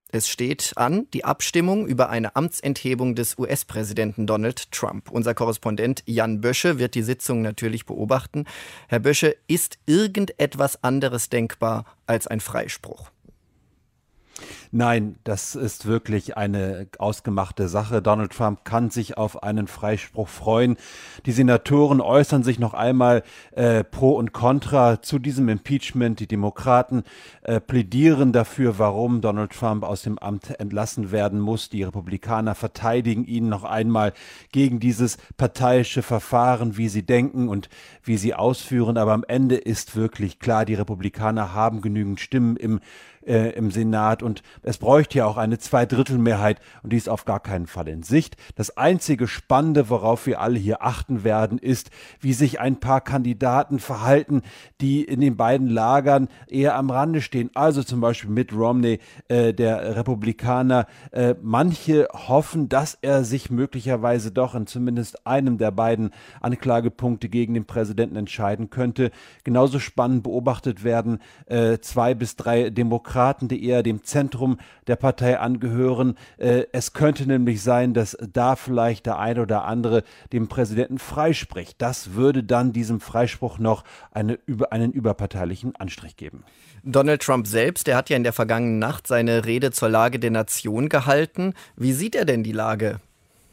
Es steht an, die Abstimmung über eine Amtsenthebung des US-Präsidenten Donald Trump. Unser Korrespondent Jan Bösche wird die Sitzung natürlich beobachten. Herr Bösche, ist irgendetwas anderes denkbar als ein Freispruch? Nein, das ist wirklich eine ausgemachte Sache. Donald Trump kann sich auf einen Freispruch freuen. Die Senatoren äußern sich noch einmal pro und contra zu diesem Impeachment. Die Demokraten plädieren dafür, warum Donald Trump aus dem Amt entlassen werden muss. Die Republikaner verteidigen ihn noch einmal gegen dieses parteiische Verfahren, wie sie denken und wie sie ausführen. Aber am Ende ist wirklich klar, die Republikaner haben genügend Stimmen im Senat und es bräuchte ja auch eine Zweidrittelmehrheit und die ist auf gar keinen Fall in Sicht. Das einzige Spannende, worauf wir alle hier achten werden, ist, wie sich ein paar Kandidaten verhalten, die in den beiden Lagern eher am Rande stehen. Also zum Beispiel Mitt Romney, der Republikaner. Manche hoffen, dass er sich möglicherweise doch in zumindest einem der beiden Anklagepunkte gegen den Präsidenten entscheiden könnte. Genauso spannend beobachtet werden 2 bis 3 Demokraten, die eher dem Zentrum der Partei angehören. Es könnte nämlich sein, dass da vielleicht der eine oder andere dem Präsidenten freispricht. Das würde dann diesem Freispruch noch einen überparteilichen Anstrich geben. Donald Trump selbst, der hat ja in der vergangenen Nacht seine Rede zur Lage der Nation gehalten. Wie sieht er denn die Lage?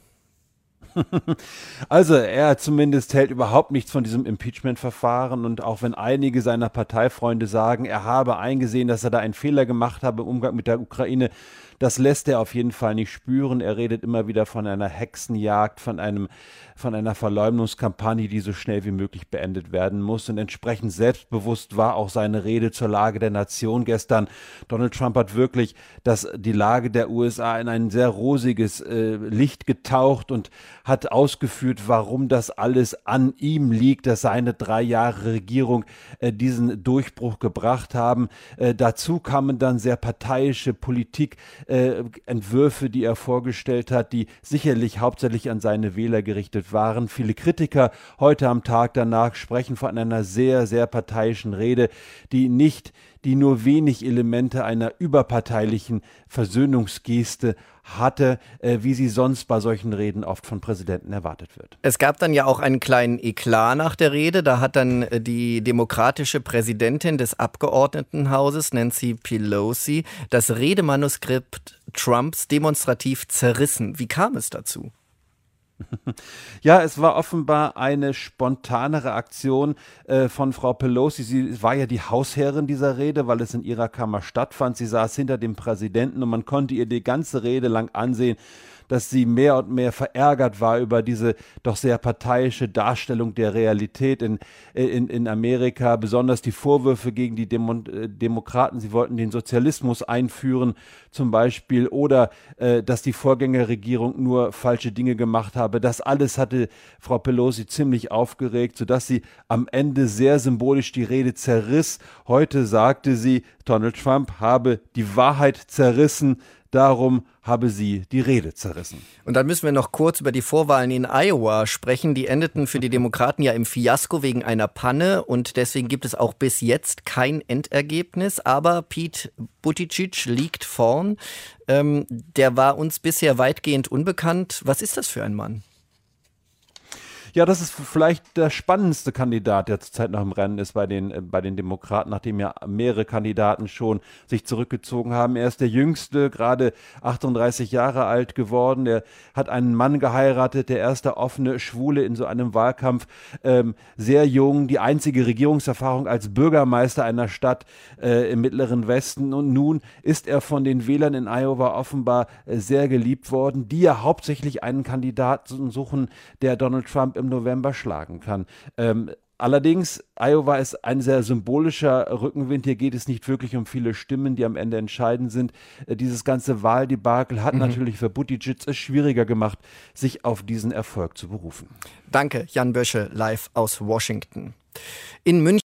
Also er zumindest hält überhaupt nichts von diesem Impeachment-Verfahren und auch wenn einige seiner Parteifreunde sagen, er habe eingesehen, dass er da einen Fehler gemacht habe im Umgang mit der Ukraine, das lässt er auf jeden Fall nicht spüren. Er redet immer wieder von einer Hexenjagd, von einer Verleumdungskampagne, die so schnell wie möglich beendet werden muss. Und entsprechend selbstbewusst war auch seine Rede zur Lage der Nation gestern. Donald Trump hat wirklich die Lage der USA in ein sehr rosiges Licht getaucht und hat ausgeführt, warum das alles an ihm liegt, dass seine 3 Jahre Regierung diesen Durchbruch gebracht haben. Dazu kamen dann sehr parteiische Entwürfe, die er vorgestellt hat, die sicherlich hauptsächlich an seine Wähler gerichtet waren. Viele Kritiker heute am Tag danach sprechen von einer sehr, sehr parteiischen Rede, die nur wenig Elemente einer überparteilichen Versöhnungsgeste hatte, wie sie sonst bei solchen Reden oft von Präsidenten erwartet wird. Es gab dann ja auch einen kleinen Eklat nach der Rede. Da hat dann die demokratische Präsidentin des Abgeordnetenhauses, Nancy Pelosi, das Redemanuskript Trumps demonstrativ zerrissen. Wie kam es dazu? Ja, es war offenbar eine spontane Reaktion von Frau Pelosi. Sie war ja die Hausherrin dieser Rede, weil es in ihrer Kammer stattfand. Sie saß hinter dem Präsidenten und man konnte ihr die ganze Rede lang ansehen, dass sie mehr und mehr verärgert war über diese doch sehr parteiische Darstellung der Realität in Amerika, besonders die Vorwürfe gegen die Demokraten, sie wollten den Sozialismus einführen zum Beispiel oder dass die Vorgängerregierung nur falsche Dinge gemacht habe. Das alles hatte Frau Pelosi ziemlich aufgeregt, sodass sie am Ende sehr symbolisch die Rede zerriss. Heute sagte sie, Donald Trump habe die Wahrheit zerrissen, darum habe sie die Rede zerrissen. Und dann müssen wir noch kurz über die Vorwahlen in Iowa sprechen. Die endeten für die Demokraten ja im Fiasko wegen einer Panne und deswegen gibt es auch bis jetzt kein Endergebnis. Aber Pete Buttigieg liegt vorn. Der war uns bisher weitgehend unbekannt. Was ist das für ein Mann? Ja, das ist vielleicht der spannendste Kandidat, der zurzeit noch im Rennen ist bei den Demokraten, nachdem ja mehrere Kandidaten schon sich zurückgezogen haben. Er ist der Jüngste, gerade 38 Jahre alt geworden. Er hat einen Mann geheiratet, der erste offene Schwule in so einem Wahlkampf. Sehr jung, die einzige Regierungserfahrung als Bürgermeister einer Stadt im Mittleren Westen. Und nun ist er von den Wählern in Iowa offenbar sehr geliebt worden, die ja hauptsächlich einen Kandidaten suchen, der Donald Trump im November schlagen kann. Allerdings, Iowa ist ein sehr symbolischer Rückenwind. Hier geht es nicht wirklich um viele Stimmen, die am Ende entscheidend sind. Dieses ganze Wahldebakel hat natürlich für Buttigieg es schwieriger gemacht, sich auf diesen Erfolg zu berufen. Danke, Jan Bösche, live aus Washington. In München